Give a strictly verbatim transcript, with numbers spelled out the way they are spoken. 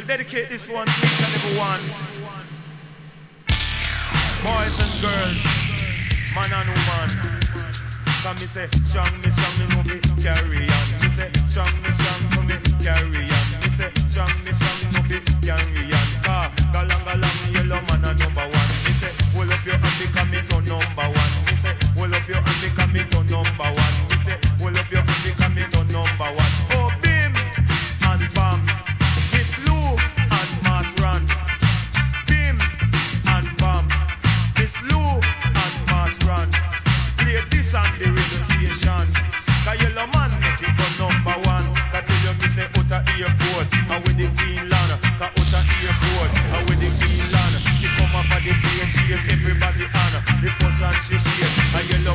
dedicate this one to each and every one. Boys and girls, man and woman. Come me say, strong me, strong me, no fi carry on.